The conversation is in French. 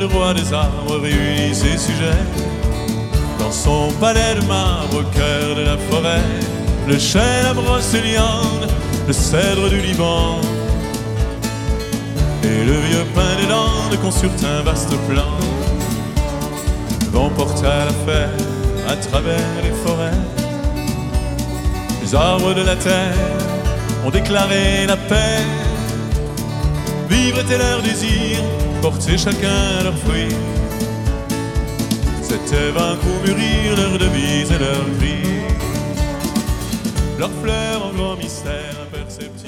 le roi des arbres réunit ses sujets. Dans son palais de marbre au cœur de la forêt, le chêne, la brocéliande, le cèdre du Liban et le vieux pin des Landes conçurent un vaste plan. Le vent porta la fête à travers les forêts. Les arbres de la terre ont déclaré la paix. Vivre était leur désir, porter chacun leurs fruits. C'était vain qu'on mûrir leurs devises et leurs cris. Leurs fleurs en grand mystère imperceptibles.